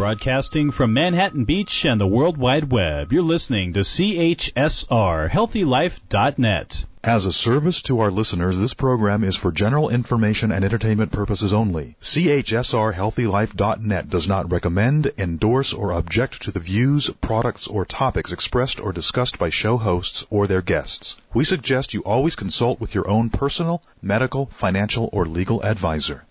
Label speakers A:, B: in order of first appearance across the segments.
A: Broadcasting from Manhattan Beach and the World Wide Web, you're listening to CHSR, HealthyLife.net.
B: As a service to our listeners, this program is for general information and entertainment purposes only. CHSR HealthyLife.net does not recommend, endorse, or object to the views, products, or topics expressed or discussed by show hosts or their guests. We suggest you always consult with your own personal, medical, financial, or legal advisor.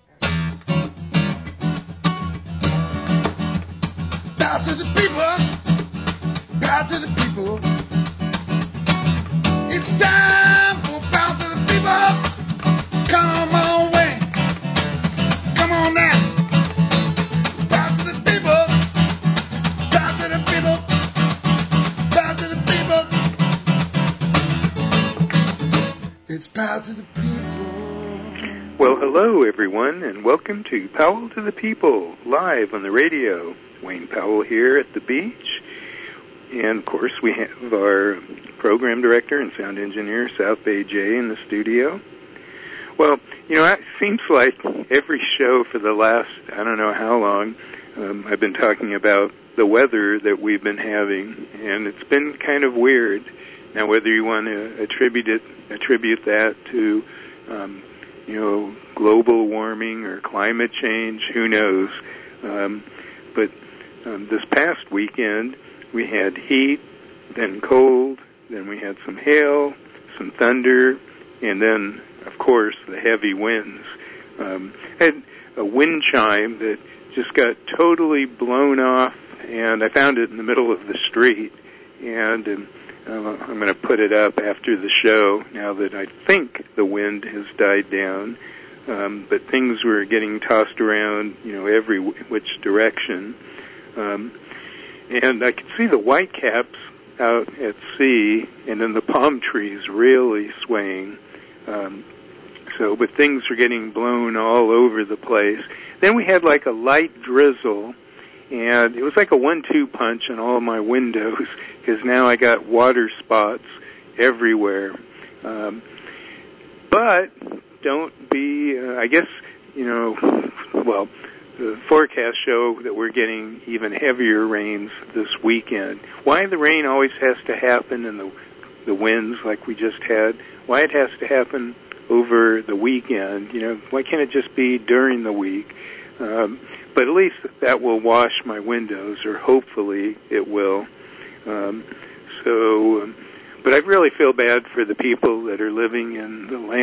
C: Bow to the people, bow to the people. It's time for bow to the people. Come on, Wayne. Come on now. Bow to the people, bow to the people, bow to the people. It's bow to the people.
D: Well, hello, everyone, and welcome to Powell to the People, live on the radio. Wayne Powell here at the beach. And, of course, we have our program director and sound engineer, South Bay Jay, in the studio. Well, you know, it seems like every show for the last, I don't know how long, I've been talking about the weather that we've been having, and it's been kind of weird. Now, whether you want to attribute that to, you know, global warming or climate change, who knows? But this past weekend, we had heat, then cold, then we had some hail, some thunder, and then, of course, the heavy winds. Had a wind chime that just got totally blown off, and I found it in the middle of the street, and I'm going to put it up after the show now that I think the wind has died down. But things were getting tossed around, you know, every which direction. And I could see the whitecaps out at sea, and then the palm trees really swaying. But things were getting blown all over the place. Then we had like a light drizzle, and it was like a 1-2 punch on all my windows, because now I got water spots everywhere. But don't be, I guess, you know, well, the forecast show that we're getting even heavier rains this weekend. Why the rain always has to happen and the winds like we just had, why it has to happen over the weekend, you know, why can't it just be during the week? But at least that will wash my windows, or hopefully it will. But I really feel bad for the people that are living in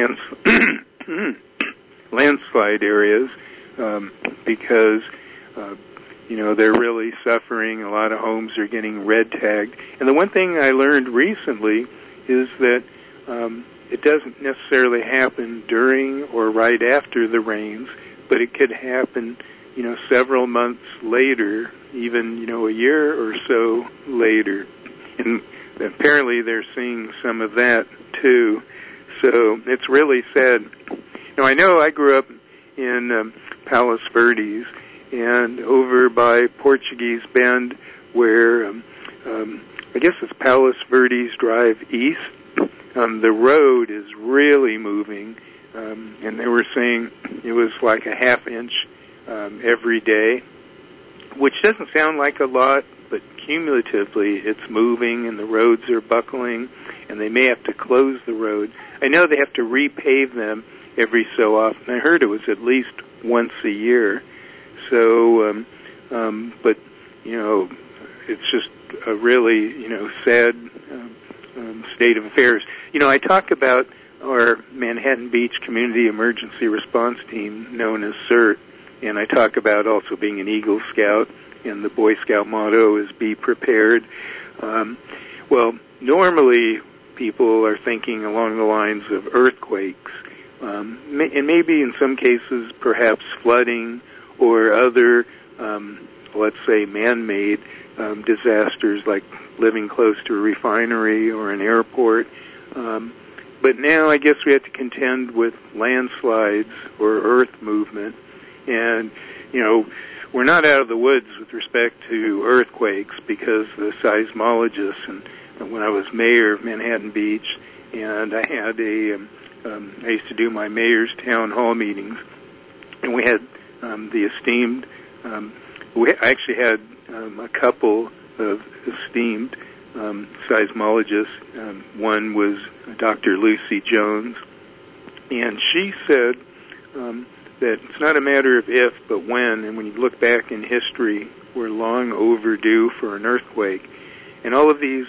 D: the landslide areas, because, you know, they're really suffering. A lot of homes are getting red tagged. And the one thing I learned recently is that it doesn't necessarily happen during or right after the rains, but it could happen, you know, several months later, even, you know, a year or so later. And apparently they're seeing some of that, too. So it's really sad. Now, I know I grew up in Palos Verdes, and over by Portuguese Bend, where I guess it's Palos Verdes Drive East, the road is really moving, and they were saying it was like a half inch every day, which doesn't sound like a lot, but cumulatively it's moving and the roads are buckling, and they may have to close the road. I know they have to repave them every so often. I heard it was at least once a year. So, but, you know, it's just a really, you know, sad state of affairs. You know, I talk about our Manhattan Beach Community Emergency Response Team, known as CERT, and I talk about also being an Eagle Scout, and the Boy Scout motto is be prepared. Well, normally people are thinking along the lines of earthquakes, and maybe in some cases perhaps flooding or other, let's say, man-made disasters like living close to a refinery or an airport. But now I guess we have to contend with landslides or earth movement. And, you know, we're not out of the woods with respect to earthquakes, because the seismologists, and when I was mayor of Manhattan Beach, and I had I used to do my mayor's town hall meetings, and we had the esteemed I actually had a couple of esteemed seismologists. One was Dr. Lucy Jones, and she said that it's not a matter of if, but when. And when you look back in history, we're long overdue for an earthquake. And all of these,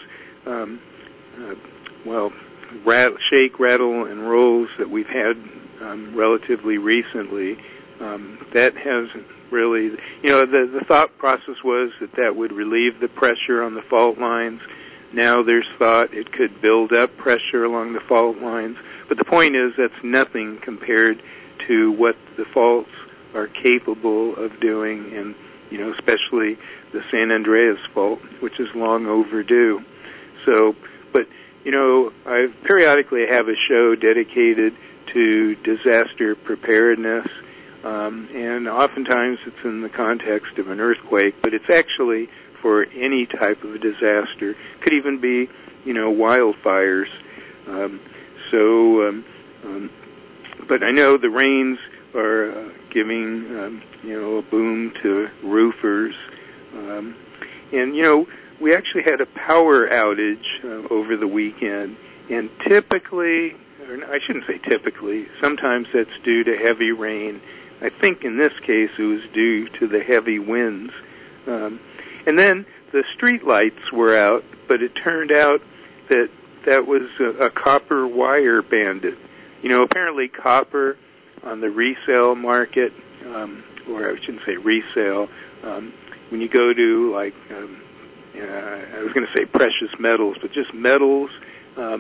D: shake, rattle, and rolls that we've had relatively recently, that hasn't really, the thought process was that would relieve the pressure on the fault lines. Now there's thought it could build up pressure along the fault lines. But the point is that's nothing compared to what the faults are capable of doing, and, especially the San Andreas fault, which is long overdue. So, but, I periodically have a show dedicated to disaster preparedness, and oftentimes it's in the context of an earthquake, but it's actually for any type of a disaster. Could even be, wildfires. But I know the rains are giving, a boom to roofers. And, we actually had a power outage over the weekend, and typically, or I shouldn't say typically, sometimes that's due to heavy rain. I think in this case it was due to the heavy winds. And then the street lights were out, but it turned out that was a copper wire bandit. Apparently copper on the resale market, or I shouldn't say resale, when you go to I was going to say precious metals, but just metals, I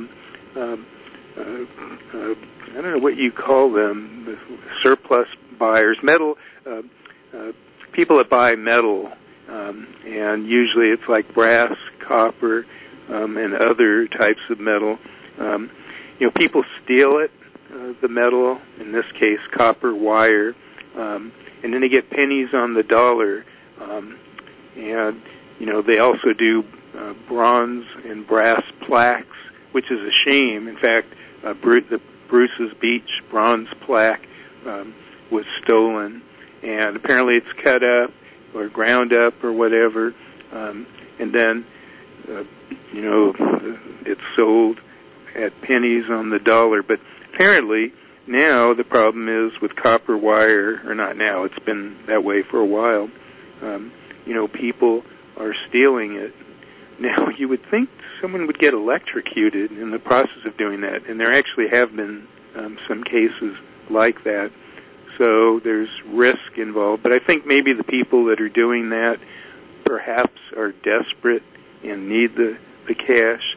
D: don't know what you call them, surplus buyers, metal, people that buy metal, and usually it's like brass, copper, and other types of metal. People steal it, the metal, in this case copper wire, and then they get pennies on the dollar, and they also do bronze and brass plaques, which is a shame. In fact, the Bruce's Beach bronze plaque was stolen, and apparently it's cut up or ground up or whatever, and then it's sold at pennies on the dollar. But apparently now the problem is with copper wire, or not now, it's been that way for a while. People are stealing it. Now, you would think someone would get electrocuted in the process of doing that, and there actually have been some cases like that. So there's risk involved. But I think maybe the people that are doing that perhaps are desperate and need the cash.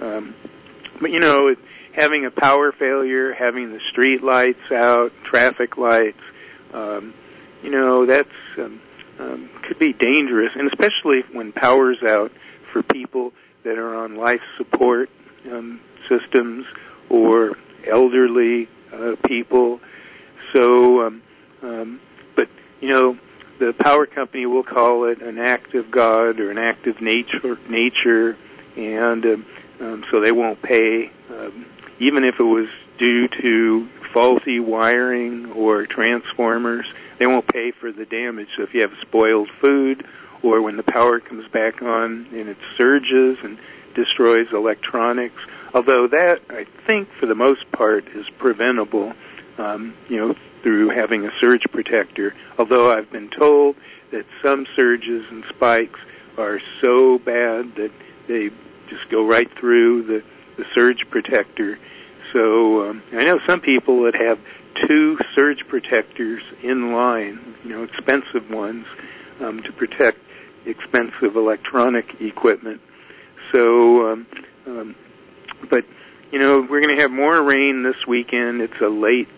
D: But, having a power failure, having the street lights out, traffic lights, that's could be dangerous, and especially when power's out for people that are on life support systems or elderly people. So, but the power company will call it an act of God or an act of nature, and so they won't pay, even if it was due to faulty wiring or transformers. They won't pay for the damage. So if you have spoiled food, or when the power comes back on and it surges and destroys electronics, although that, I think, for the most part, is preventable, through having a surge protector. Although I've been told that some surges and spikes are so bad that they just go right through the surge protector. So I know some people that have 2 surge protectors in line, expensive ones, to protect expensive electronic equipment. So, but, we're going to have more rain this weekend. It's a late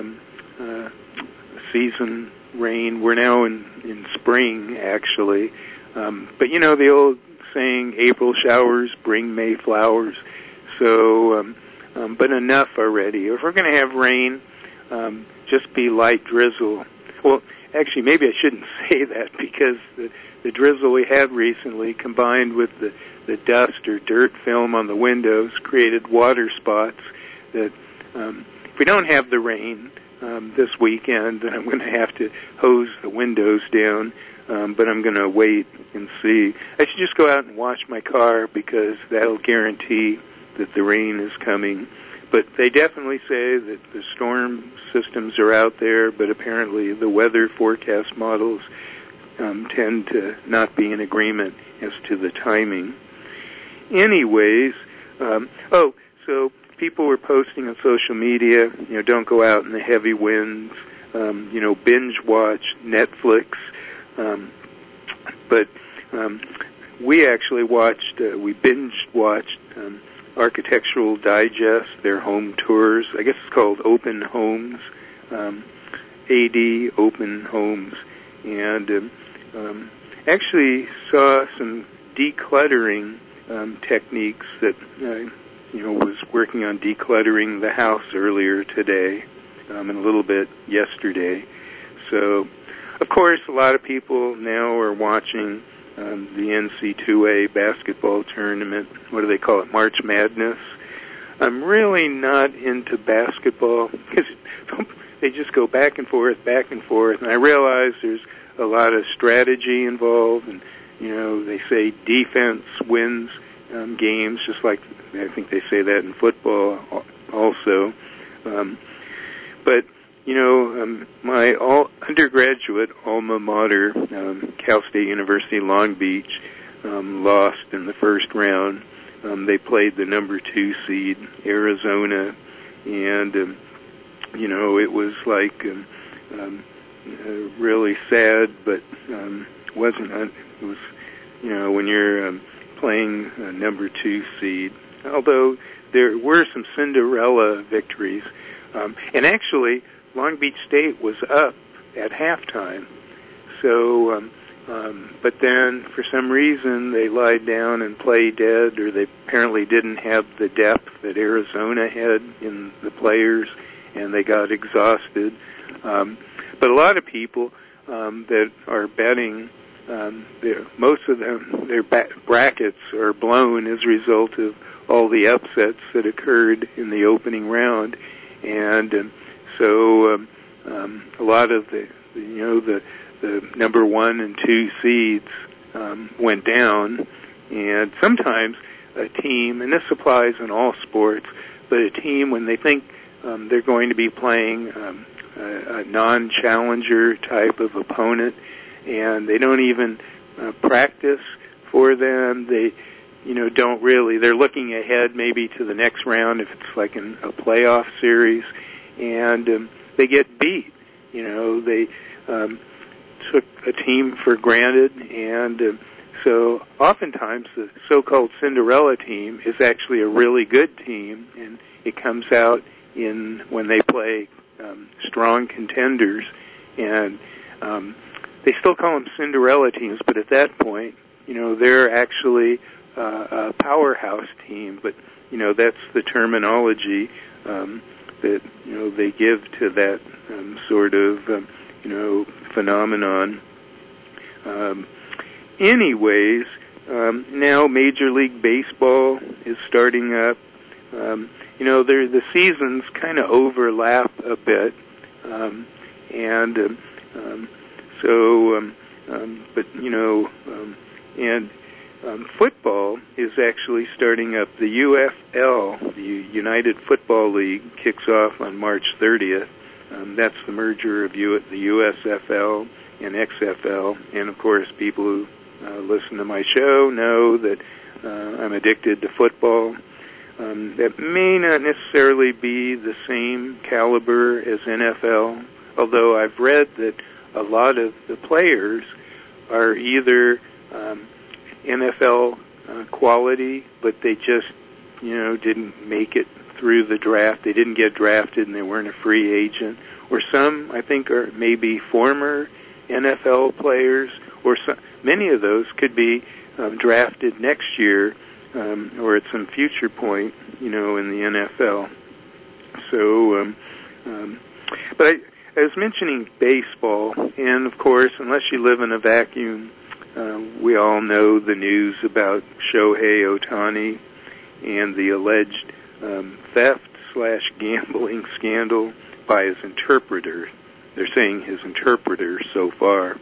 D: season rain. We're now in spring, actually. But, the old saying, April showers bring May flowers. So, but enough already. If we're going to have rain, just be light drizzle. Well, actually, maybe I shouldn't say that, because the drizzle we had recently, combined with the dust or dirt film on the windows, created water spots that, if we don't have the rain this weekend, then I'm going to have to hose the windows down. but I'm going to wait and see. I should just go out and wash my car because that'll guarantee that the rain is coming. But they definitely say that the storm systems are out there, but apparently the weather forecast models tend to not be in agreement as to the timing. Anyways, so people were posting on social media, don't go out in the heavy winds, binge watch Netflix. But we actually we binge watched Architectural Digest, their home tours. I guess it's called Open Homes, AD Open Homes, and actually saw some decluttering techniques that was working on decluttering the house earlier today and a little bit yesterday. So, of course, a lot of people now are watching the NC2A basketball tournament. What do they call it? March Madness. I'm really not into basketball because they just go back and forth, and I realize there's a lot of strategy involved, and they say defense wins games, just like I think they say that in football also. But my undergraduate alma mater, Cal State University Long Beach, lost in the first round. They played the number 2 seed, Arizona, and it was like really sad, but wasn't. It was when you're playing a number 2 seed. Although there were some Cinderella victories, and actually Long Beach State was up at halftime. So, but then for some reason they lied down and played dead, or they apparently didn't have the depth that Arizona had in the players, and they got exhausted. But a lot of people that are betting, most of them, their brackets are blown as a result of all the upsets that occurred in the opening round, and so a lot of the number 1 and 2 seeds went down, and sometimes a team, and this applies in all sports, but a team when they think they're going to be playing a non-challenger type of opponent, and they don't even practice for them. They, don't really. They're looking ahead maybe to the next round if it's like in a playoff series, and they get beat. They took a team for granted, and so oftentimes the so-called Cinderella team is actually a really good team, and it comes out when they play strong contenders, and they still call them Cinderella teams, but at that point, they're actually a powerhouse team. But that's the terminology that they give to that sort of phenomenon. Anyways, now Major League Baseball is starting up. The seasons kind of overlap a bit, football is actually starting up. The UFL, the United Football League, kicks off on March 30th. That's the merger of the USFL and XFL. And, of course, people who listen to my show know that I'm addicted to football. That may not necessarily be the same caliber as NFL, although I've read that a lot of the players are either NFL quality, but they just, didn't make it through the draft. They didn't get drafted and they weren't a free agent. Or some, I think, are maybe former NFL players, or many of those could be drafted next year or at some future point, in the NFL. So, but I was mentioning baseball, and of course, unless you live in a vacuum, we all know the news about Shohei Ohtani and the alleged theft/gambling scandal by his interpreter. They're saying his interpreter so far.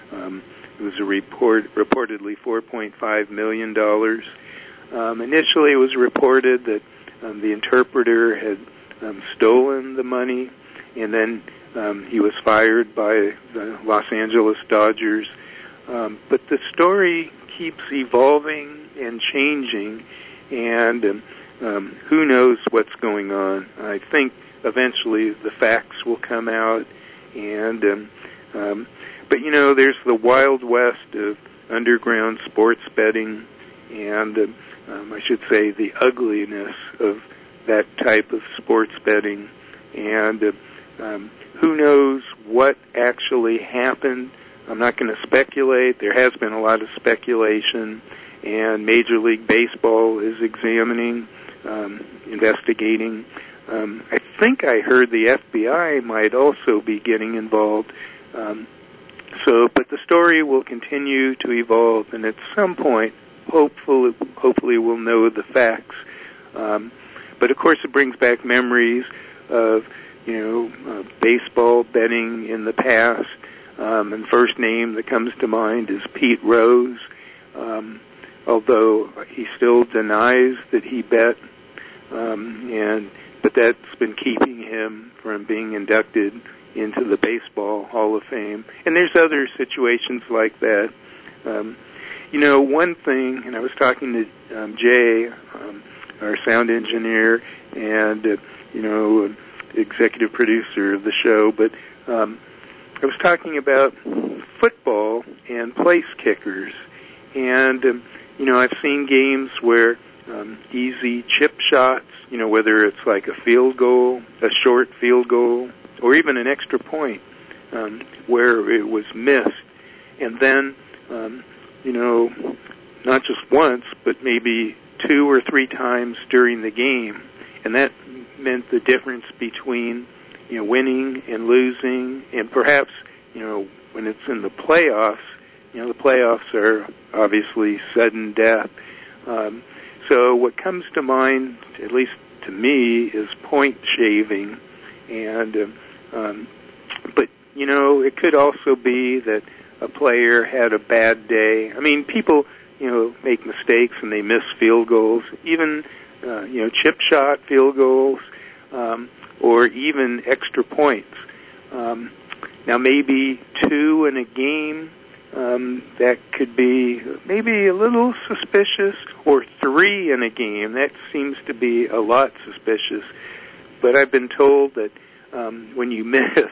D: It was reportedly $4.5 million. Initially, it was reported that the interpreter had stolen the money, and then he was fired by the Los Angeles Dodgers. But the story keeps evolving and changing, and who knows what's going on. I think eventually the facts will come out, and but there's the Wild West of underground sports betting, and I should say the ugliness of that type of sports betting, and who knows what actually happened. I'm not going to speculate. There has been a lot of speculation, and Major League Baseball is examining, investigating. I think I heard the FBI might also be getting involved. But the story will continue to evolve, and at some point, hopefully we'll know the facts. But of course, it brings back memories of baseball betting in the past. And the first name that comes to mind is Pete Rose, although he still denies that he bet, but that's been keeping him from being inducted into the Baseball Hall of Fame. And there's other situations like that. One thing, and I was talking to Jay, our sound engineer and executive producer of the show, but I was talking about football and place kickers, and I've seen games where easy chip shots, whether it's like a field goal, a short field goal, or even an extra point, where it was missed, and then not just once, but maybe 2 or 3 times during the game, and that meant the difference between winning and losing, and perhaps, when it's in the playoffs, the playoffs are obviously sudden death. So what comes to mind, at least to me, is point shaving, and but it could also be that a player had a bad day. I mean, people make mistakes and they miss field goals, even chip shot field goals, or even extra points. Now, maybe 2 in a game, that could be maybe a little suspicious, or 3 in a game. That seems to be a lot suspicious. But I've been told that when you miss,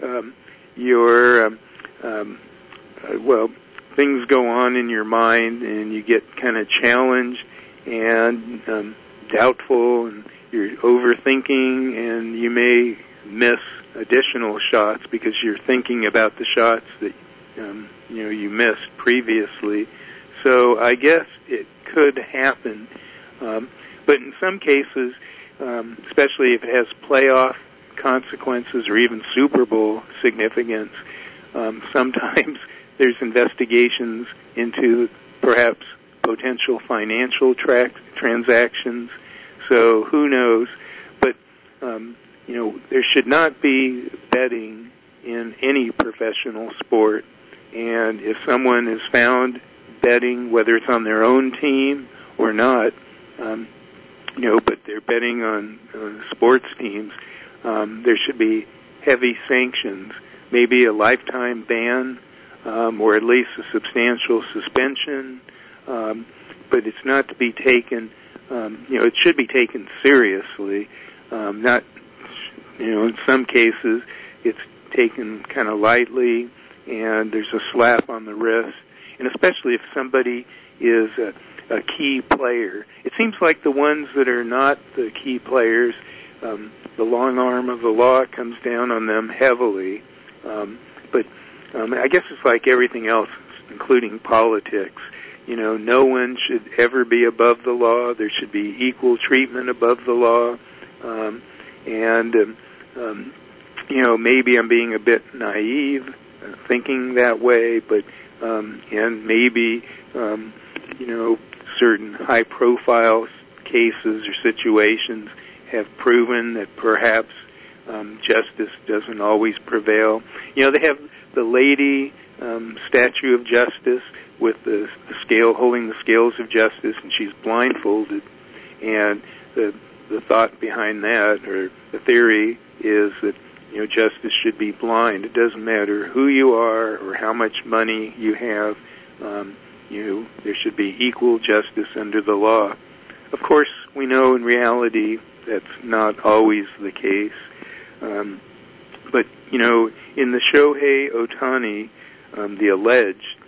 D: things go on in your mind, and you get kind of challenged and doubtful, and you're overthinking, and you may miss additional shots because you're thinking about the shots that you missed previously. So I guess it could happen, but in some cases, especially if it has playoff consequences or even Super Bowl significance, sometimes there's investigations into perhaps potential financial transactions. So who knows? But there should not be betting in any professional sport. And if someone is found betting, whether it's on their own team or not, but they're betting on sports teams, there should be heavy sanctions, maybe a lifetime ban, or at least a substantial suspension. But it's not to be taken, it should be taken seriously. Not, in some cases it's taken kind of lightly, and there's a slap on the wrist, and especially if somebody is a key player. It seems like the ones that are not the key players, the long arm of the law comes down on them heavily. But I guess it's like everything else, including politics. No one should ever be above the law. There should be equal treatment above the law. Maybe I'm being a bit naive thinking that way, but and maybe certain high-profile cases or situations have proven that perhaps justice doesn't always prevail. They have the lady statue of justice with the scale, holding the scales of justice, and she's blindfolded. And the thought behind that, or the theory, is that justice should be blind. It doesn't matter who you are or how much money you have. There should be equal justice under the law. Of course, we know in reality that's not always the case. But in the Shohei Ohtani, the alleged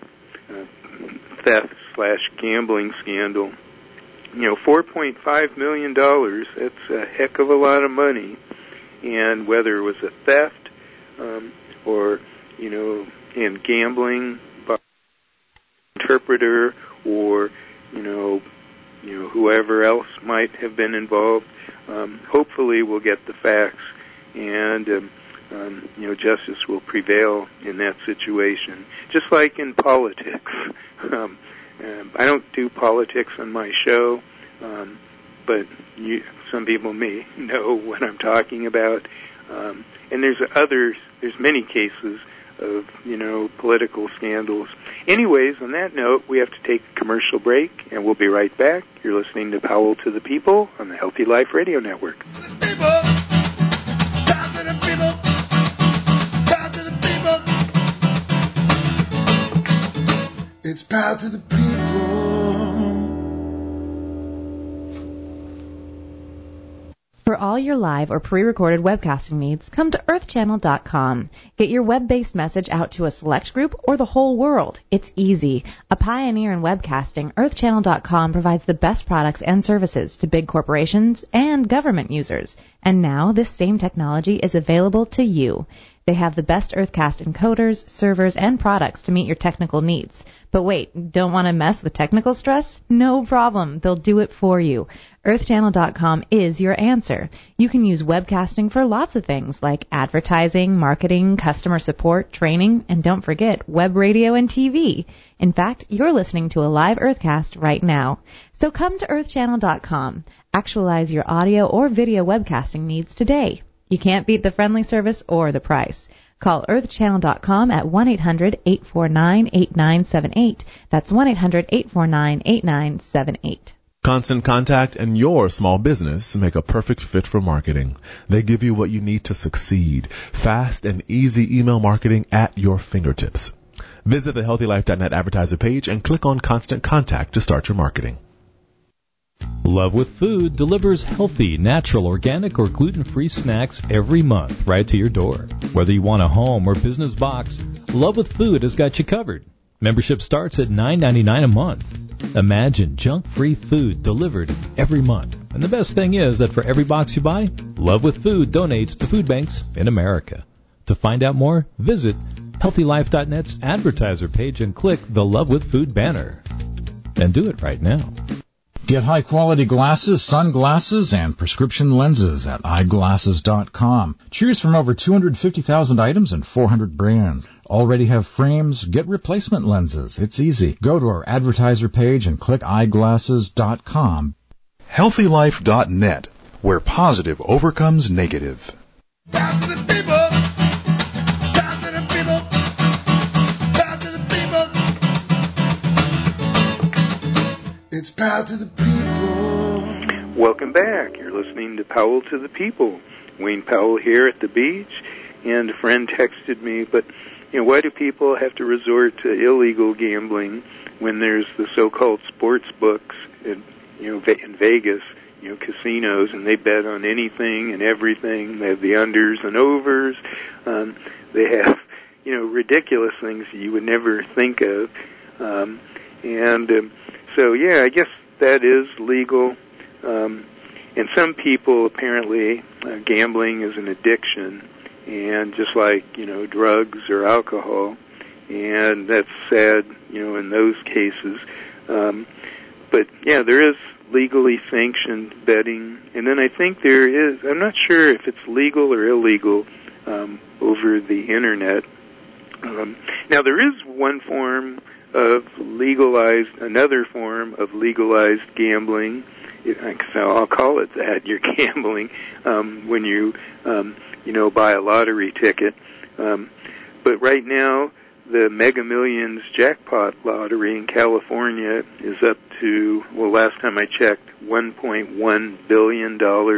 D: theft/gambling scandal, $4.5 million, that's a heck of a lot of money. And whether it was a theft or, in gambling by an interpreter or, whoever else might have been involved, hopefully we'll get the facts and, justice will prevail in that situation. Just like in politics. I don't do politics on my show, but some people may know what I'm talking about. And there's many cases of, political scandals. Anyways, on that note, we have to take a commercial break, and we'll be right back. You're listening to Powell to the People on the Healthy Life Radio Network.
C: It's Power to the People.
E: For all your live or pre-recorded webcasting needs, come to earthchannel.com. Get your web-based message out to a select group or the whole world. It's easy. A pioneer in webcasting, earthchannel.com provides the best products and services to big corporations and government users. And now this same technology is available to you. They have the best Earthcast encoders, servers, and products to meet your technical needs. But wait, don't want to mess with technical stress? No problem. They'll do it for you. EarthChannel.com is your answer. You can use webcasting for lots of things like advertising, marketing, customer support, training, and don't forget web radio and TV. In fact, you're listening to a live Earthcast right now. So come to EarthChannel.com. Actualize your audio or video webcasting needs today. You can't beat the friendly service or the price. Call earthchannel.com at 1-800-849-8978. That's 1-800-849-8978.
F: Constant Contact and your small business make a perfect fit for marketing. They give you what you need to succeed. Fast and easy email marketing at your fingertips. Visit the HealthyLife.net advertiser page and click on Constant Contact to start your marketing.
A: Love with Food delivers healthy, natural, organic, or gluten-free snacks every month right to your door. Whether you want a home or business box, Love with Food has got you covered. Membership starts at $9.99 a month. Imagine junk-free food delivered every month. And the best thing is that for every box you buy, Love with Food donates to food banks in America. To find out more, visit HealthyLife.net's advertiser page and click the Love with Food banner. And do it right now.
G: Get high-quality glasses, sunglasses, and prescription lenses at eyeglasses.com. Choose from over 250,000 items and 400 brands. Already have frames? Get replacement lenses. It's easy. Go to our advertiser page and click eyeglasses.com.
B: HealthyLife.net, where positive overcomes negative.
C: Power to the people. Power to the people. Power to the people. It's Power to the People.
D: Welcome back. You're listening to Powell to the People. Wayne Powell here at the beach, and a friend texted me, but why do people have to resort to illegal gambling when there's the so-called sports books in Vegas, casinos, and they bet on anything and everything. They have the unders and overs. They have, ridiculous things you would never think of. So, I guess that is legal. And some people, apparently, gambling is an addiction, and just like, drugs or alcohol, and that's sad, in those cases. But, there is legally sanctioned betting, and then I think there is, I'm not sure if it's legal or illegal over the Internet. Now, there is another form of legalized gambling. So I'll call it that. You're gambling when you, buy a lottery ticket. But right now, the Mega Millions jackpot lottery in California is up to, well, last time I checked, $1.1 billion.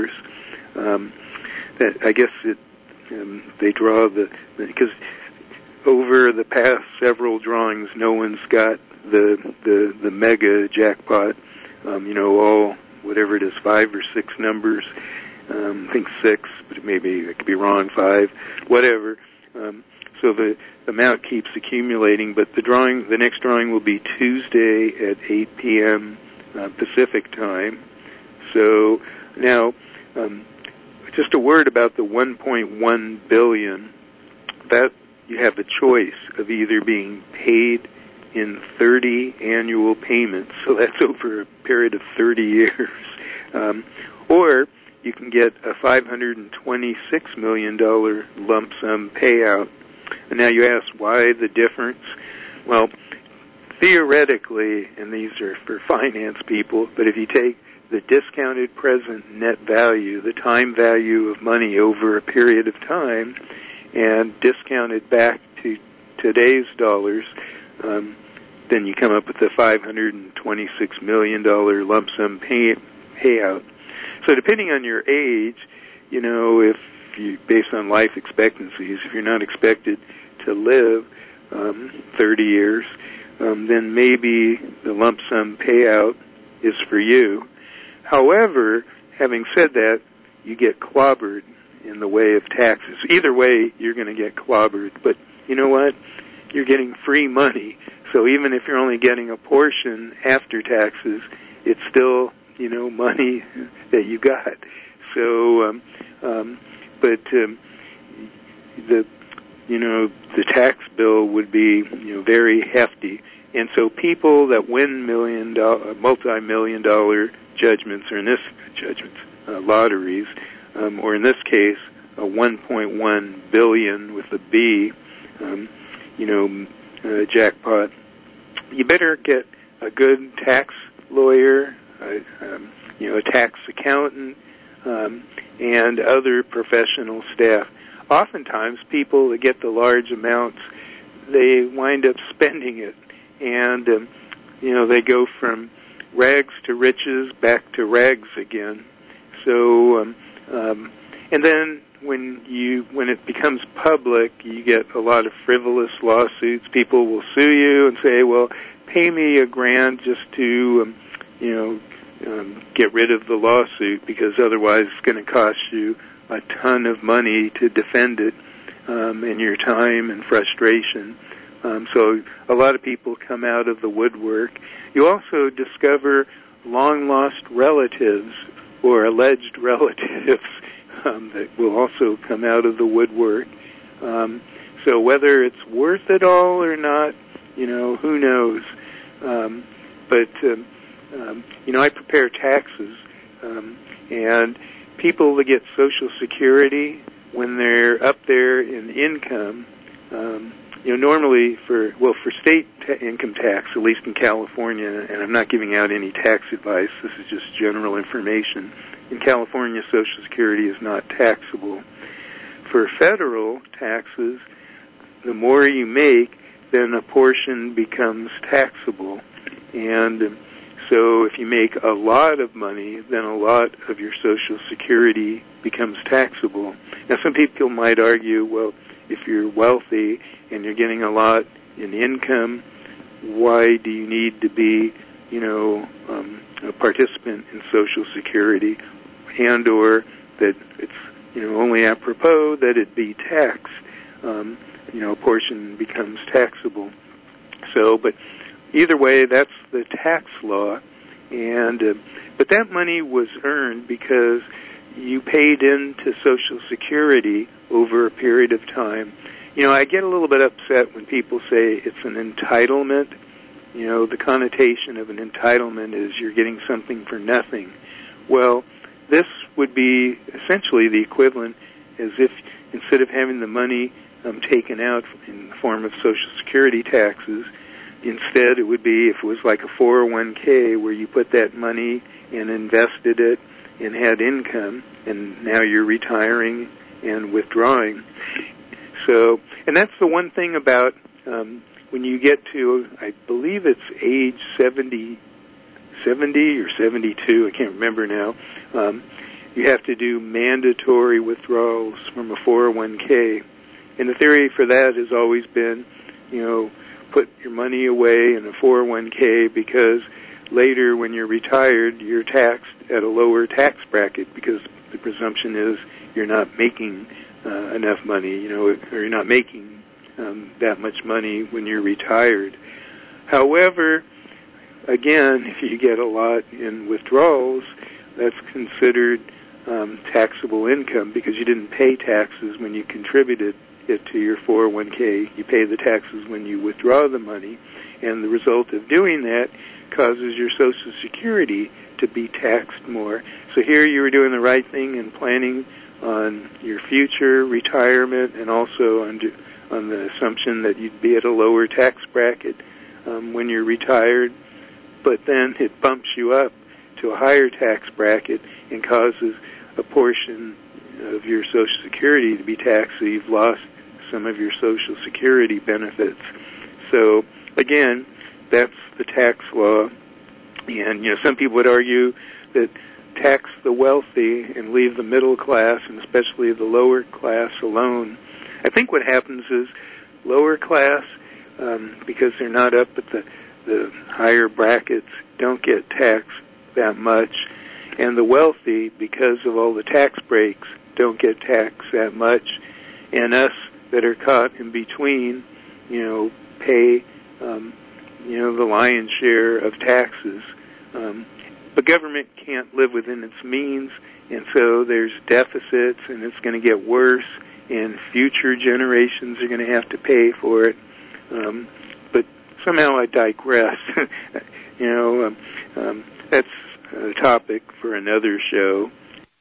D: That I guess they draw because over the past several drawings, no one's got the mega jackpot. All whatever it is, 5 or 6 numbers. I think 6, but maybe I could be wrong. 5, whatever. So the amount keeps accumulating, but the next drawing will be Tuesday at 8 p.m. Pacific time. So now, just a word about the 1.1 billion. That you have a choice of either being paid in 30 annual payments, so that's over a period of 30 years, or you can get a $526 million lump sum payout. And now you ask, why the difference? Well, theoretically, and these are for finance people, but if you take the discounted present net value, the time value of money over a period of time, and discount it back to today's dollars, then you come up with the $526 million lump sum payout. So depending on your age, if you, based on life expectancies, if you're not expected to live 30 years, then maybe the lump sum payout is for you. However, having said that, you get clobbered in the way of taxes. Either way, you're going to get clobbered. But you know what? You're getting free money. So even if you're only getting a portion after taxes, it's still, money that you got. So, the tax bill would be, very hefty. And so people that win multi-million-dollar judgments, or in this lotteries, or in this case, a 1.1 billion with a B, jackpot, you better get a good tax lawyer, a tax accountant, and other professional staff. Oftentimes, people that get the large amounts, they wind up spending it, and they go from rags to riches back to rags again. So, and then when it becomes public, you get a lot of frivolous lawsuits. People will sue you and say, "Well, pay me $1,000 just to, get rid of the lawsuit, because otherwise it's going to cost you a ton of money to defend it, and your time and frustration." So a lot of people come out of the woodwork. You also discover long-lost relatives or alleged relatives that will also come out of the woodwork. So whether it's worth it all or not, who knows? I prepare taxes, and people that get Social Security, when they're up there in income, normally for state income tax, at least in California, and I'm not giving out any tax advice, this is just general information. In California, Social Security is not taxable. For federal taxes, the more you make, then a portion becomes taxable. And so if you make a lot of money, then a lot of your Social Security becomes taxable. Now, some people might argue, well, if you're wealthy and you're getting a lot in income, why do you need to be, a participant in Social Security, and or that it's, only apropos that it be taxed? A portion becomes taxable. So, but either way, that's the tax law, and but that money was earned because you paid into Social Security over a period of time. I get a little bit upset when people say it's an entitlement. The connotation of an entitlement is you're getting something for nothing. Well, this would be essentially the equivalent as if instead of having the money taken out in the form of Social Security taxes, instead it would be if it was like a 401k where you put that money and invested it and had income, and now you're retiring and withdrawing. So, and that's the one thing about when you get to, I believe it's age 70 or 72, I can't remember now, you have to do mandatory withdrawals from a 401k. And the theory for that has always been, put your money away in a 401k because later when you're retired, you're taxed at a lower tax bracket because the presumption is you're not making enough money, or you're not making that much money when you're retired. However, again, if you get a lot in withdrawals, that's considered taxable income because you didn't pay taxes when you contributed it to your 401k. You pay the taxes when you withdraw the money, and the result of doing that causes your Social Security to be taxed more. So here you were doing the right thing and planning on your future retirement, and also on the assumption that you'd be at a lower tax bracket when you're retired, but then it bumps you up to a higher tax bracket and causes a portion of your Social Security to be taxed, so you've lost some of your Social Security benefits. So, again, that's the tax law. And, some people would argue that tax the wealthy and leave the middle class, and especially the lower class, alone. I think what happens is lower class, because they're not up at the higher brackets, don't get taxed that much, and the wealthy, because of all the tax breaks, don't get taxed that much, and us that are caught in between, pay, the lion's share of taxes. The government can't live within its means, and so there's deficits, and it's going to get worse, and future generations are going to have to pay for it. But somehow I digress. That's a topic for another show.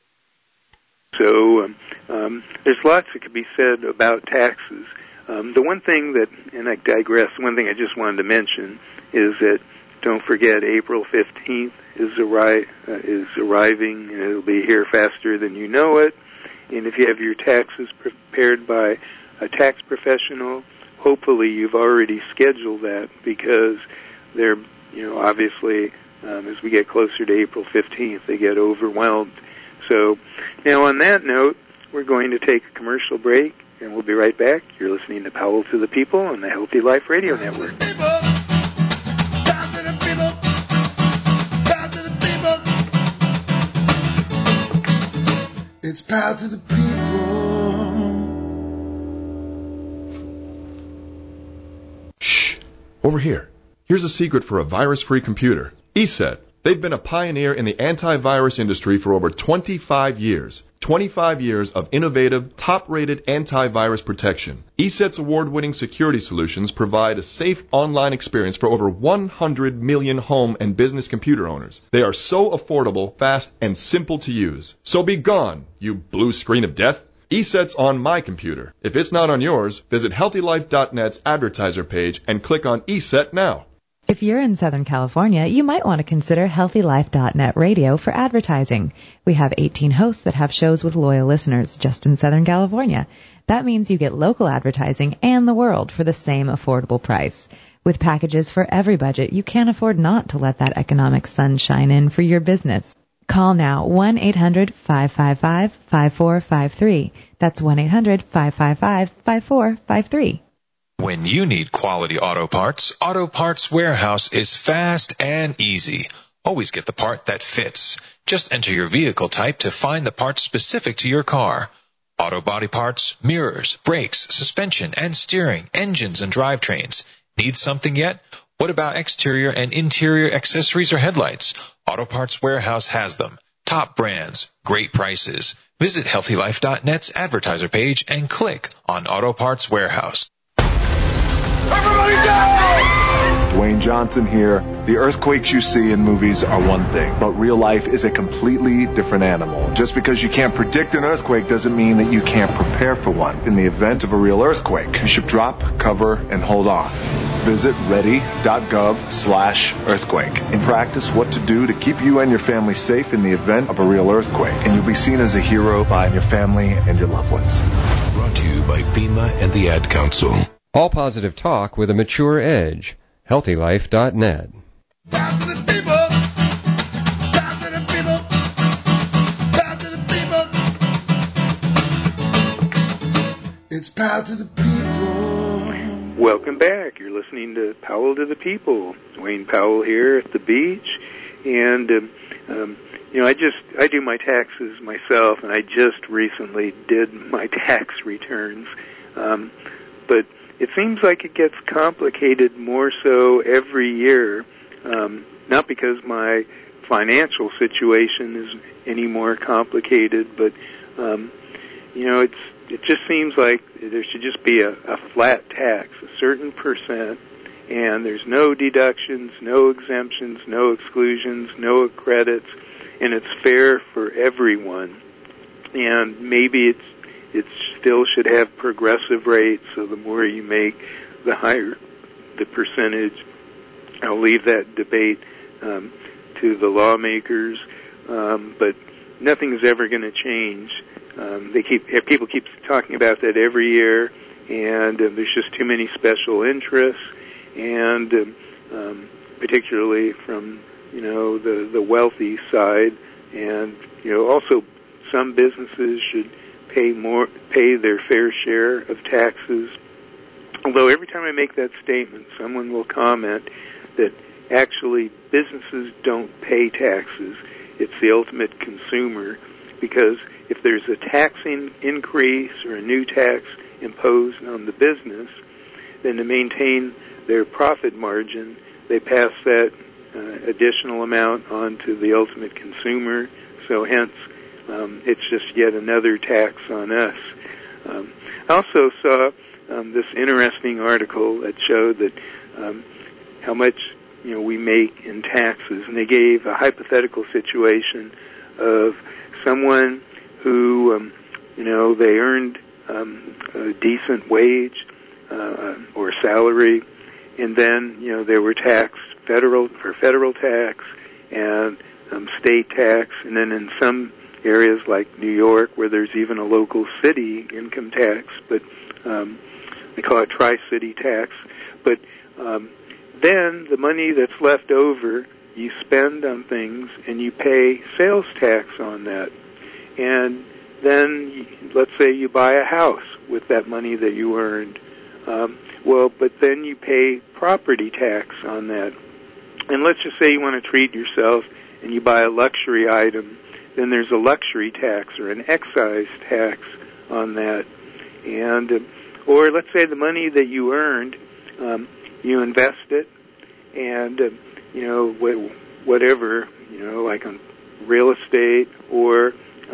D: So there's lots that could be said about taxes. The one thing that, and I digress, one thing I just wanted to mention is that don't forget April 15th is arriving, and it'll be here faster than you know it. And if you have your taxes prepared by a tax professional, hopefully you've already scheduled that, because they're, obviously, as we get closer to April 15th, they get overwhelmed. So now on that note, we're going to take a commercial break, and we'll be right back. You're listening to Powell to the People on the Healthy Life Radio Network.
C: It's Power to the People.
H: Shh. Over here. Here's a secret for a virus-free computer. ESET. They've been a pioneer in the antivirus industry for over 25 years. 25 years of innovative, top-rated antivirus protection. ESET's award-winning security solutions provide a safe online experience for over 100 million home and business computer owners. They are so affordable, fast, and simple to use. So be gone, you blue screen of death. ESET's on my computer. If it's not on yours, visit HealthyLife.net's advertiser page and click on ESET now.
E: If you're in Southern California, you might want to consider HealthyLife.net radio for advertising. We have 18 hosts that have shows with loyal listeners just in Southern California. That means you get local advertising and the world for the same affordable price. With packages for every budget, you can't afford not to let that economic sun shine in for your business. Call now, 1-800-555-5453. That's 1-800-555-5453.
I: When you need quality auto Parts Warehouse is fast and easy. Always get the part that fits. Just enter your vehicle type to find the part specific to your car. Auto body parts, mirrors, brakes, suspension and steering, engines and drivetrains. Need something yet? What about exterior and interior accessories or headlights? Auto Parts Warehouse has them. Top brands, great prices. Visit HealthyLife.net's advertiser page and click on Auto Parts Warehouse.
C: Everybody down!
J: Dwayne Johnson here. The earthquakes you see in movies are one thing, but real life is a completely different animal. Just because you can't predict an earthquake doesn't mean that you can't prepare for one. In the event of a real earthquake, you should drop, cover, and hold on. Visit ready.gov/earthquake and practice what to do to keep you and your family safe in the event of a real earthquake. And you'll be seen as a hero by your family and your loved ones.
K: Brought to you by FEMA and the Ad Council. All positive talk with a mature edge. HealthyLife.net.
C: Power to the people. Power to the people. Power to the people. It's power to the people.
D: Welcome back. You're listening to Powell to the People. Wayne Powell here at the beach. And, I do my taxes myself, and I just recently did my tax returns. But it seems like it gets complicated more so every year, not because my financial situation is any more complicated, but, it just seems like there should just be a flat tax, a certain percent, and there's no deductions, no exemptions, no exclusions, no credits, and it's fair for everyone. And maybe it still should have progressive rates, so the more you make, the higher the percentage. I'll leave that debate to the lawmakers, but nothing's ever going to change. People keep talking about that every year, and there's just too many special interests, and particularly from the wealthy side, and also some businesses should pay their fair share of taxes. Although every time I make that statement, someone will comment that actually businesses don't pay taxes. It's the ultimate consumer, because if there's a taxing increase or a new tax imposed on the business, then to maintain their profit margin, they pass that additional amount on to the ultimate consumer. So hence, it's just yet another tax on us. I also saw this interesting article that showed that how much we make in taxes, and they gave a hypothetical situation of someone who they earned a decent wage or salary, and then they were taxed federal tax and state tax, and then in some areas like New York, where there's even a local city income tax, but they call it Tri-City tax. But then the money that's left over, you spend on things, and you pay sales tax on that. And then, let's say you buy a house with that money that you earned. But then you pay property tax on that. And let's just say you want to treat yourself, and you buy a luxury item, then there's a luxury tax or an excise tax on that. And or let's say the money that you earned, you invest it, and whatever, like on real estate or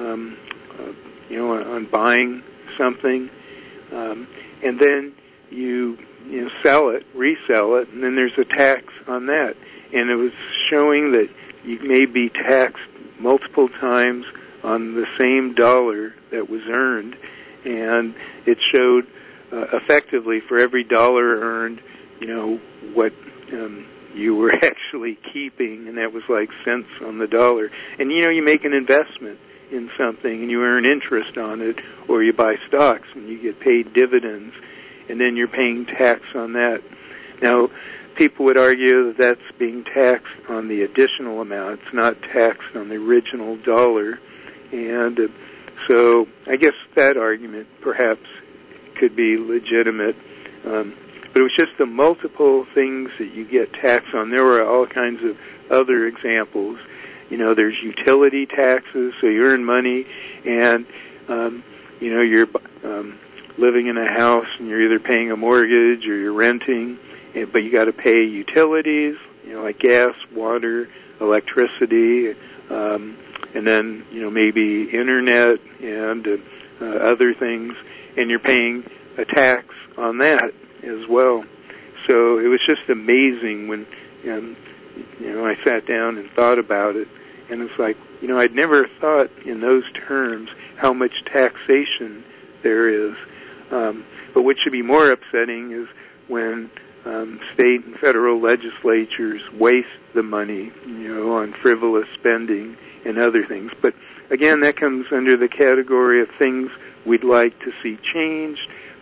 D: on buying something, and then you sell it, resell it, and then there's a tax on that. And it was showing that you may be taxed multiple times on the same dollar that was earned, and it showed effectively for every dollar earned, what you were actually keeping, and that was like cents on the dollar. And you make an investment in something and you earn interest on it, or you buy stocks and you get paid dividends, and then you're paying tax on that. Now, people would argue that that's being taxed on the additional amount. It's not taxed on the original dollar. And so I guess that argument perhaps could be legitimate. But it was just the multiple things that you get taxed on. There were all kinds of other examples. There's utility taxes, so you earn money, and, you're living in a house, and you're either paying a mortgage or you're renting, but you got to pay utilities, like gas, water, electricity, and then, maybe internet and other things, and you're paying a tax on that as well. So it was just amazing when, I sat down and thought about it, and it's like, I'd never thought in those terms how much taxation there is. But what should be more upsetting is when state and federal legislatures waste the money, on frivolous spending and other things. But again, that comes under the category of things we'd like to see changed.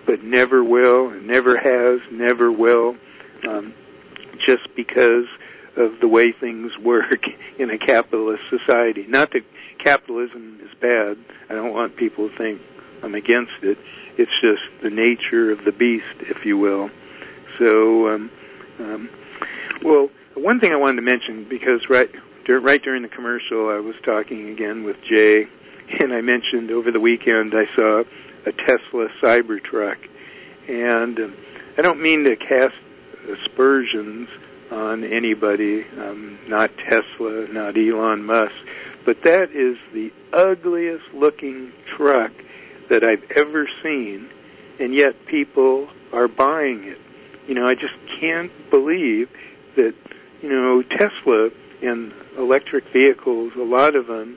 D: but never will, and never has, never will, just because of the way things work in a capitalist society. Not that capitalism is bad. I don't want people to think I'm against it. It's just the nature of the beast, if you will. So, well, one thing I wanted to mention, because right during the commercial, I was talking again with Jay, and I mentioned over the weekend I saw a Tesla Cybertruck, and I don't mean to cast aspersions on anybody, not Tesla, not Elon Musk, but that is the ugliest looking truck that I've ever seen, and yet people are buying it. You know, I just can't believe that, you know, Tesla and electric vehicles, a lot of them,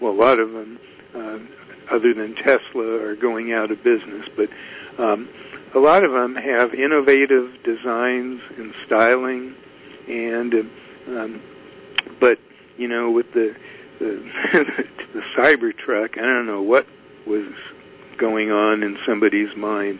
D: other than Tesla, are going out of business, but a lot of them have innovative designs and styling, and but you know, with the Cybertruck, I don't know what was going on in somebody's mind.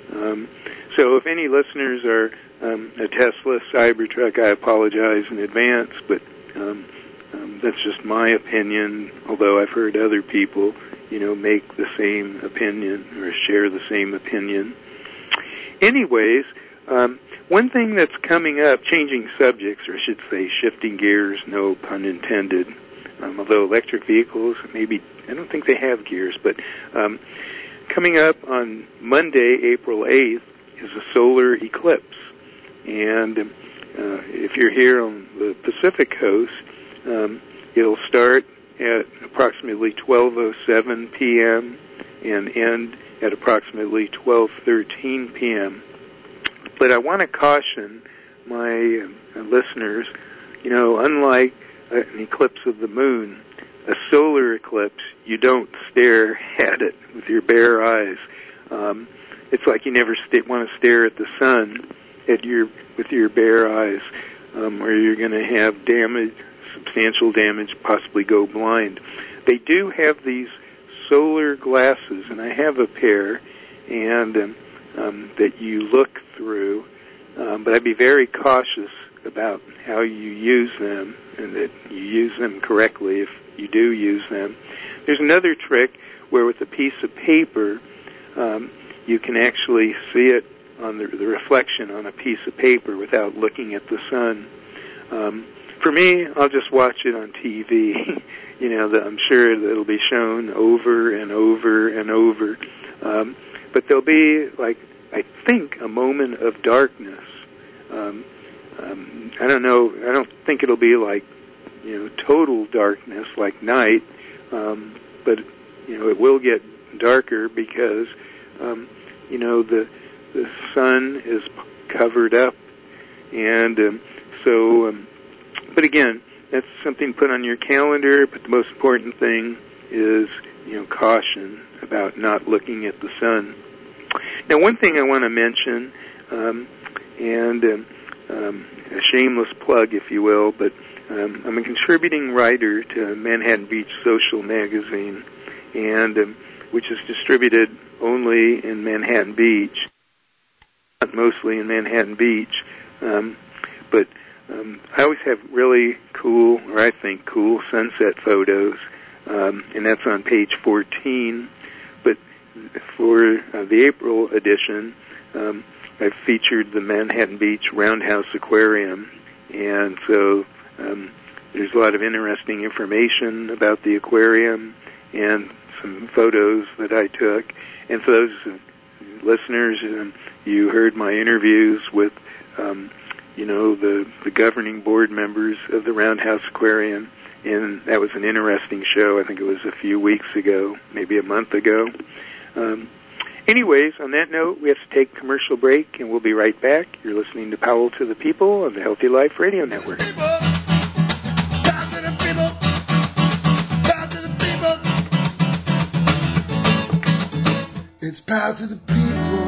D: So if any listeners are a Tesla Cybertruck, I apologize in advance, but that's just my opinion, although I've heard other people, you know, make the same opinion or share the same opinion. Anyways, one thing that's coming up, changing subjects, or I should say shifting gears, no pun intended, although electric vehicles, maybe, I don't think they have gears, but coming up on Monday, April 8th, is a solar eclipse. And if you're here on the Pacific Coast, it'll start at approximately 12:07 p.m. and end at approximately 12:13 p.m. But I want to caution my listeners, you know, unlike an eclipse of the moon, a solar eclipse, you don't stare at it with your bare eyes. It's like you never want to stare at the sun with your bare eyes, or you're going to have damage, substantial damage, possibly go blind. They do have these solar glasses, and I have a pair, and that you look through, but I'd be very cautious about how you use them, and that you use them correctly if you do use them. There's another trick where with a piece of paper, you can actually see it on the reflection on a piece of paper without looking at the sun. For me, I'll just watch it on TV. You know, I'm sure that it'll be shown over and over and over. But there'll be, like, I think, a moment of darkness. I don't know. I don't think it'll be like, you know, total darkness like night. But, you know, it will get darker because, you know, the sun is covered up. And but again, that's something to put on your calendar. But the most important thing is, you know, caution about not looking at the sun. Now, one thing I want to mention, and a shameless plug, if you will, but I'm a contributing writer to Manhattan Beach Social Magazine, and which is distributed only in Manhattan Beach, not mostly in Manhattan Beach, but I always have really cool, or I think cool, sunset photos, and that's on page 14. But for the April edition, I've featured the Manhattan Beach Roundhouse Aquarium, and so there's a lot of interesting information about the aquarium and some photos that I took. And for those listeners, you heard my interviews with you know, the governing board members of the Roundhouse Aquarium, and that was an interesting show. I think it was a few weeks ago, maybe a month ago. Anyways, on that note, we have to take a commercial break, and we'll be right back. You're listening to Powell to the People on the Healthy Life Radio Network.
C: It's Power to the People.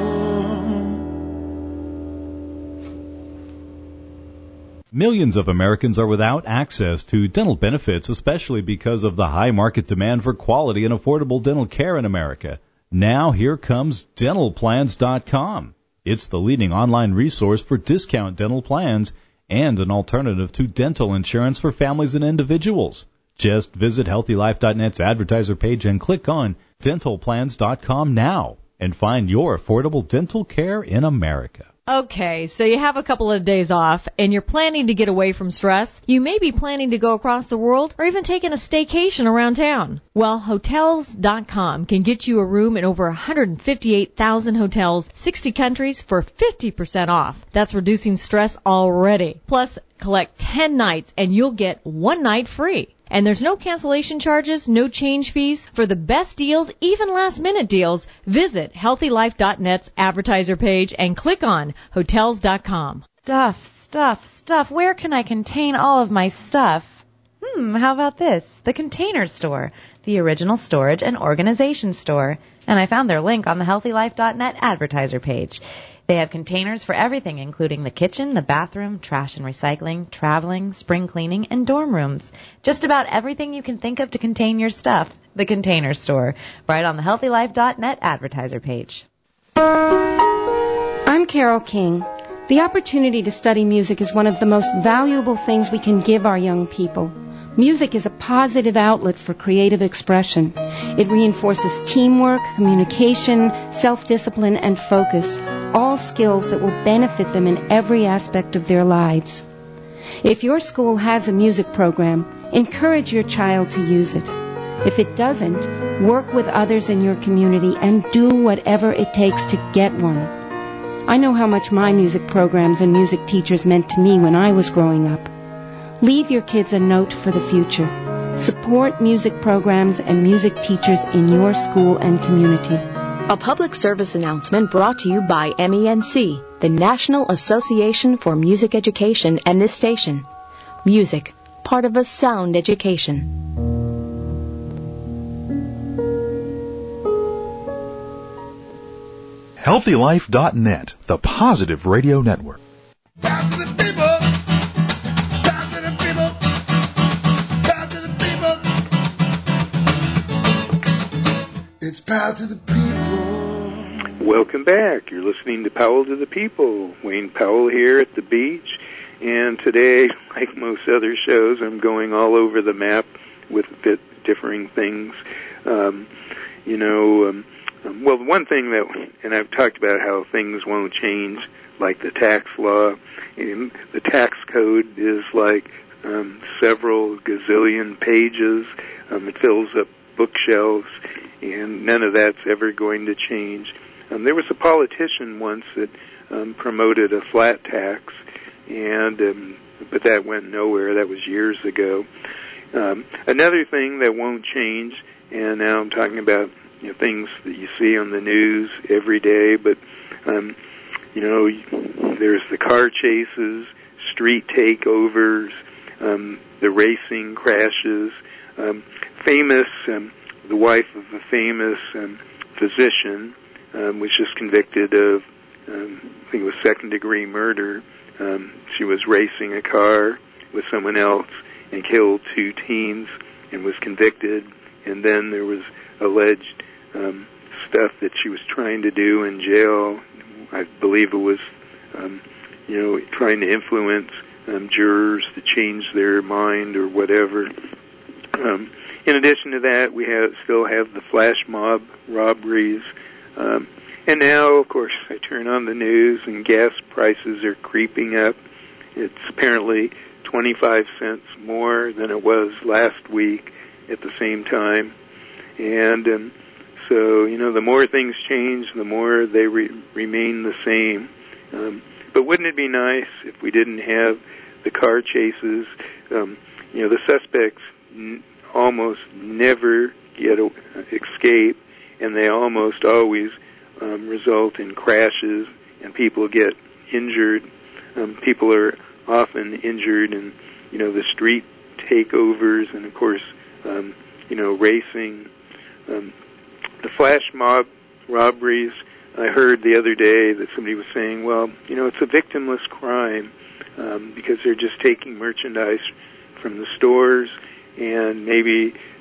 A: Millions of Americans are without access to dental benefits, especially because of the high market demand for quality and affordable dental care in America. Now here comes dentalplans.com. It's the leading online resource for discount dental plans and an alternative to dental insurance for families and individuals. Just visit HealthyLife.net's advertiser page and click on dentalplans.com now and find your affordable dental care in America.
L: Okay, so you have a couple of days off and you're planning to get away from stress. You may be planning to go across the world or even taking a staycation around town. Well, Hotels.com can get you a room in over 158,000 hotels, 60 countries for 50% off. That's reducing stress already. Plus, collect 10 nights and you'll get 1 night free. And there's no cancellation charges, no change fees. For the best deals, even last-minute deals, visit HealthyLife.net's advertiser page and click on Hotels.com.
E: Stuff. Where can I contain all of my stuff? How about this? The Container Store, the original storage and organization store. And I found their link on the HealthyLife.net advertiser page. They have containers for everything, including the kitchen, the bathroom, trash and recycling, traveling, spring cleaning, and dorm rooms. Just about everything you can think of to contain your stuff. The Container Store, right on the HealthyLife.net advertiser page.
M: I'm Carol King. The opportunity to study music is one of the most valuable things we can give our young people. Music is a positive outlet for creative expression. It reinforces teamwork, communication, self-discipline, and focus, all skills that will benefit them in every aspect of their lives. If your school has a music program, encourage your child to use it. If it doesn't, work with others in your community and do whatever it takes to get one. I know how much my music programs and music teachers meant to me when I was growing up. Leave your kids a note for the future. Support music programs and music teachers in your school and community.
N: A public service announcement brought to you by MENC, the National Association for Music Education, and this station. Music, part of a sound education.
B: HealthyLife.net, the positive radio network.
C: Talk to the people. Talk to the people. Talk to the people. It's Power to the People.
D: Welcome back. You're listening to Powell to the People. Wayne Powell here at the beach. And today, like most other shows, I'm going all over the map with a bit differing things. Well, one thing and I've talked about how things won't change, like the tax law. And the tax code is like several gazillion pages. It fills up bookshelves, and none of that's ever going to change. There was a politician once that promoted a flat tax, but that went nowhere. That was years ago. Another thing that won't change, and now I'm talking about things that you see on the news every day, but there's the car chases, street takeovers, the racing crashes. The wife of a famous physician was just convicted of, I think it was second-degree murder. She was racing a car with someone else and killed 2 teens and was convicted. And then there was alleged stuff that she was trying to do in jail. I believe it was, trying to influence jurors to change their mind or whatever. In addition to that, we still have the flash mob robberies. And now, of course, I turn on the news and gas prices are creeping up. It's apparently 25 cents more than it was last week at the same time. And so, the more things change, the more they remain the same. But wouldn't it be nice if we didn't have the car chases? The suspects almost never escape, and they almost always result in crashes, and people get injured. People are often injured in, the street takeovers and, of course, racing. The flash mob robberies, I heard the other day that somebody was saying, well, it's a victimless crime because they're just taking merchandise from the stores and maybe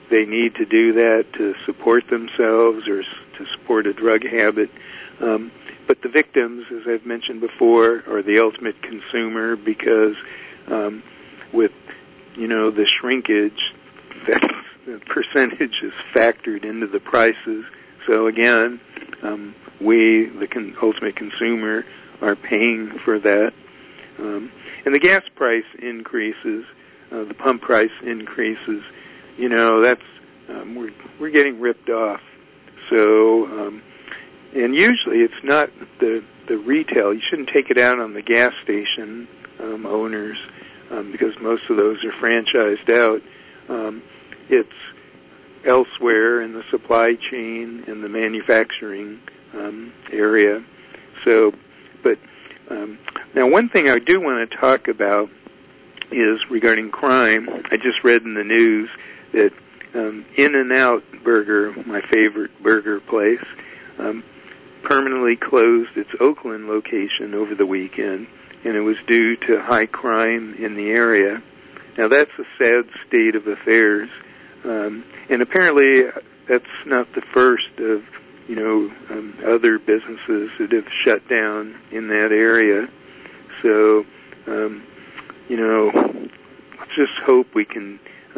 D: they need to do that to support themselves or to support a drug habit. But the victims, as I've mentioned before, are the ultimate consumer because with, the shrinkage, the percentage is factored into the prices. So again, we, the ultimate consumer, are paying for that. And the gas price increases, the pump price increases. That's we're getting ripped off. So, and usually it's not the retail. You shouldn't take it out on the gas station owners because most of those are franchised out. It's elsewhere in the supply chain in the manufacturing area. So, but now one thing I do want to talk about is regarding crime. I just read in the news that In-N-Out Burger, my favorite burger place, permanently closed its Oakland location over the weekend, and it was due to high crime in the area. Now that's a sad state of affairs, and apparently that's not the first of other businesses that have shut down in that area. So let's just hope we can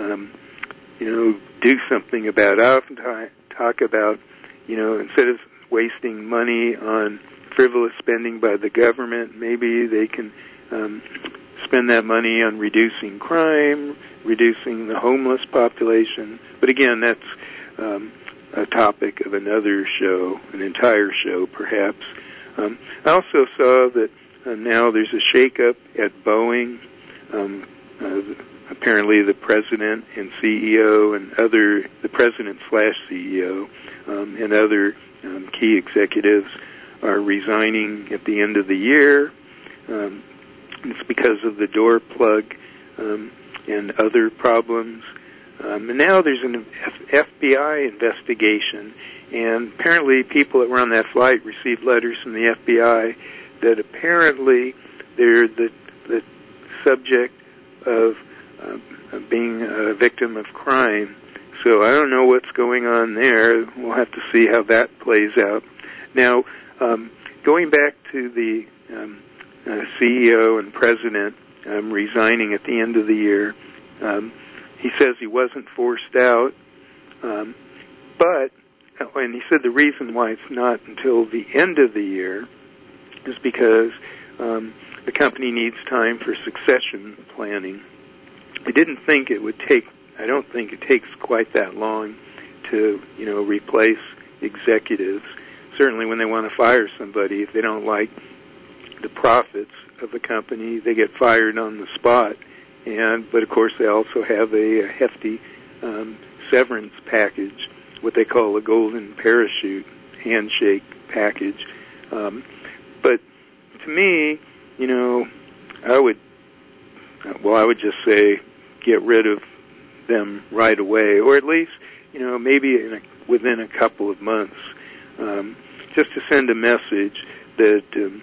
D: do something about it. I often talk about instead of wasting money on frivolous spending by the government, maybe they can spend that money on reducing crime, reducing the homeless population. But again, that's a topic of another show, an entire show perhaps. I also saw that now there's a shakeup at Boeing. Apparently the president and CEO and the president/CEO and other key executives are resigning at the end of the year. It's because of the door plug and other problems. And now there's an FBI investigation, and apparently people that were on that flight received letters from the FBI that apparently they're the subject of being a victim of crime. So I don't know what's going on there. We'll have to see how that plays out. Now, going back to the CEO and president resigning at the end of the year, he says he wasn't forced out, and he said the reason why it's not until the end of the year is because the company needs time for succession planning. I don't think it takes quite that long to, replace executives. Certainly when they want to fire somebody, if they don't like the profits of the company, they get fired on the spot. But of course they also have a hefty severance package, what they call a golden parachute handshake package. But to me, I would just say get rid of them right away, or at least, maybe within a couple of months, just to send a message that,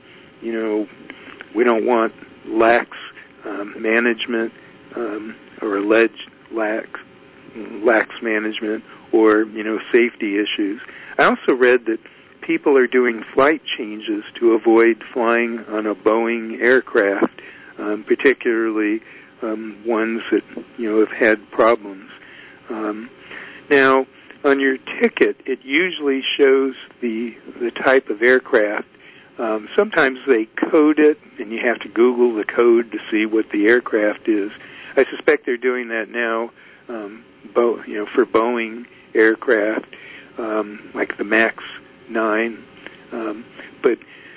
D: we don't want lax management or alleged lax management or, safety issues. I also read that people are doing flight changes to avoid flying on a Boeing aircraft, particularly ones that have had problems. Now, on your ticket, it usually shows the type of aircraft. Sometimes they code it, and you have to Google the code to see what the aircraft is. I suspect they're doing that now, for Boeing aircraft, like the MAX 9. But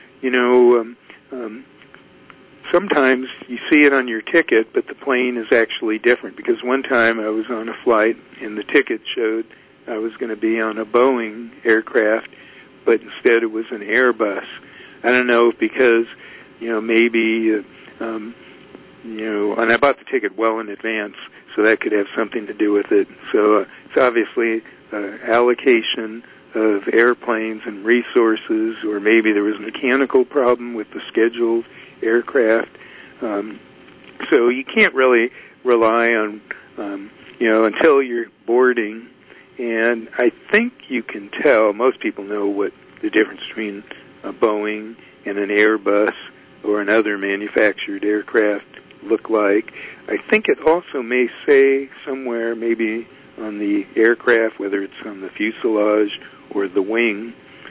D: sometimes you see it on your ticket, but the plane is actually different. Because one time I was on a flight, and the ticket showed I was going to be on a Boeing aircraft, but instead it was an Airbus. I don't know if because, maybe, and I bought the ticket well in advance, so that could have something to do with it. So it's obviously allocation of airplanes and resources, or maybe there was a mechanical problem with the scheduled aircraft. So you can't really rely on until you're boarding. And I think you can tell, most people know what the difference between a Boeing and an Airbus or another manufactured aircraft look like. I think it also may say somewhere, maybe on the aircraft, whether it's on the fuselage or the wing.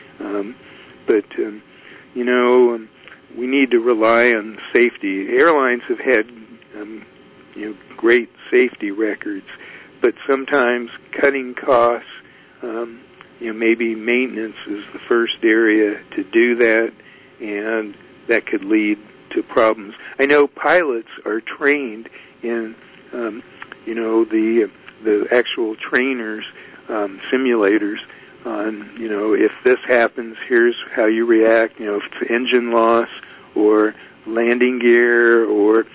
D: We need to rely on safety. Airlines have had, great safety records, but sometimes cutting costs, maybe maintenance is the first area to do that, and that could lead to problems. I know pilots are trained in, the actual trainers, simulators on, if this happens, here's how you react, if it's engine loss or landing gear or,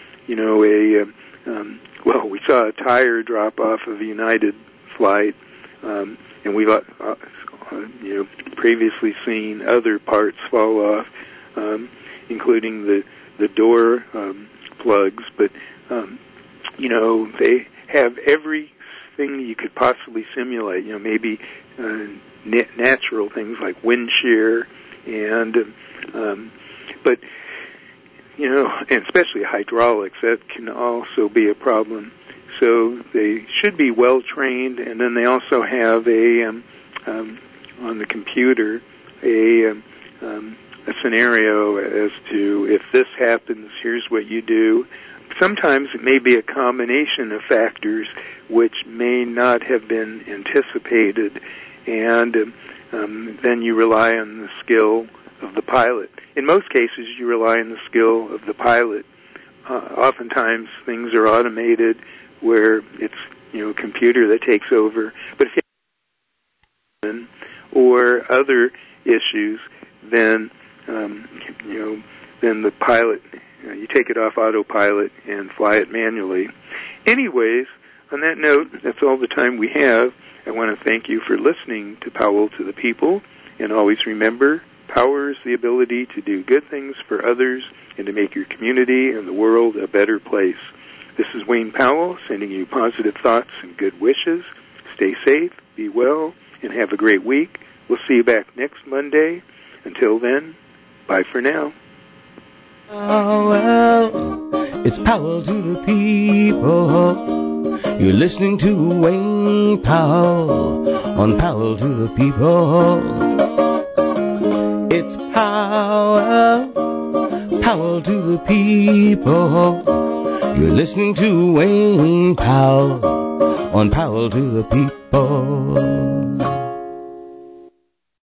D: we saw a tire drop off of a United flight, and we've, previously seen other parts fall off, including the door plugs, but, they have everything you could possibly simulate, maybe natural things like wind shear and and especially hydraulics, that can also be a problem. So they should be well trained, and then they also have on the computer a scenario as to if this happens, here's what you do. Sometimes it may be a combination of factors which may not have been anticipated, and then you rely on the skill of the pilot. In most cases, you rely on the skill of the pilot. Oftentimes, things are automated where it's a computer that takes over. But if you have or other issues, then then the pilot, you take it off autopilot and fly it manually. Anyways, on that note, that's all the time we have. I want to thank you for listening to Powell to the People, and always remember, power is the ability to do good things for others and to make your community and the world a better place. This is Wayne Powell sending you positive thoughts and good wishes. Stay safe, be well, and have a great week. We'll see you back next Monday. Until then, bye for now.
O: It's Powell to the People. You're listening to Wayne Powell on Powell to the People. It's Powell to the People. You're listening to Wayne Powell on Powell to the People.